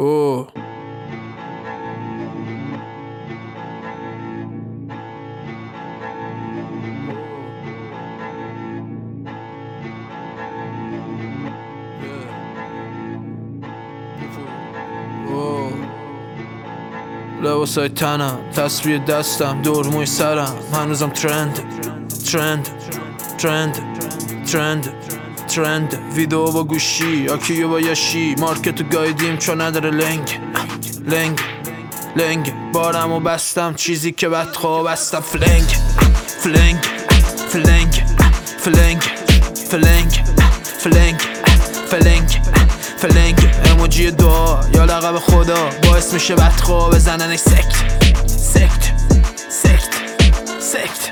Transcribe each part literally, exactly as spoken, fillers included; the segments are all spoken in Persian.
اوه لباسای تنم، تصویر دستم، دور موی سرم، هنوزم ترند ترند ترند ترند ترند ویدیو با گوشی، آکیو با یاشی، مارکتو گایدیم چون نداره لنگ لنگ لنگ بارمو بستم، چیزی که بد خواب بستم، فلنگ فلنگ فلنگ فلنگ فلنگ فلنگ فلنگ فلنگ اموجی دعا یا لقب خدا باعث میشه بدخواه بزنن سکت سکت سکت سکت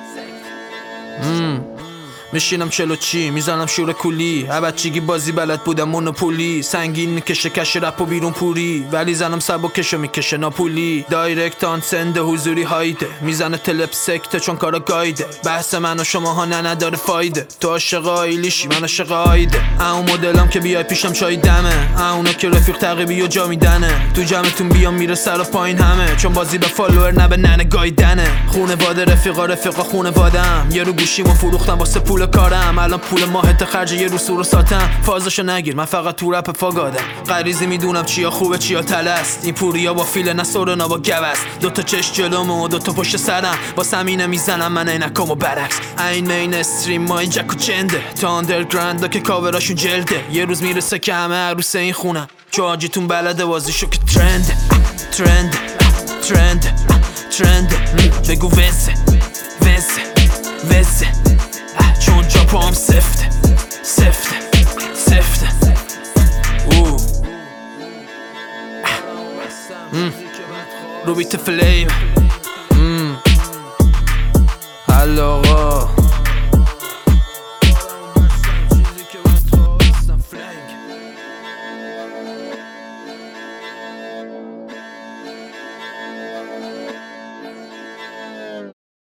مم. میشینم چلو چی میزنم شور کولی، بچگی بازی بلد بودم مونوپولی، سنگین میکشه کش رپ و بیرون پوری، ولی زنم سبکشو میکشه ناپولی، دایرکت آن سنده حضوری هایده، میزنه تلپ سکته چون کارا گایده، بحث من و شماها نه نداره فایده، تو عاشق آیلیشی من عاشق آیده، اون مدلم که بیای پیشم چای دمه، اونا که رفیق تقیبی و جا میدنه، تو جمعتون بیام میره سر و پایین همه، چون بازی به فالوور نه به ننه گایدنه، خونه واده رفیقا رفیقا خونه وادم، یه رو گوشیمو فروختم واسه پول کارم، الان پول ماهت خرج یه رو سورو ساتم، فازشو نگیر من فقط تو رپ فاگادم، غریزی میدونم چیا خوبه چیا تلست، این پوریا با فیل نه سورنا با گوست، دوتا چش جلومو و دوتا پشت سرم، با سمینه میزنم من اینکامو برعکس، این مین استریم ما این جک و چنده، تا آندرگراند که کاوراشون جلده، یه روز میرسه که همه عروس این خونم، چو آجیتون بلده بازیشو که ترند ترند ترند ترند بگو وزه وزه وزه چون جا پام سفته سفته سفته اوه رو بیت فلیم حل آقا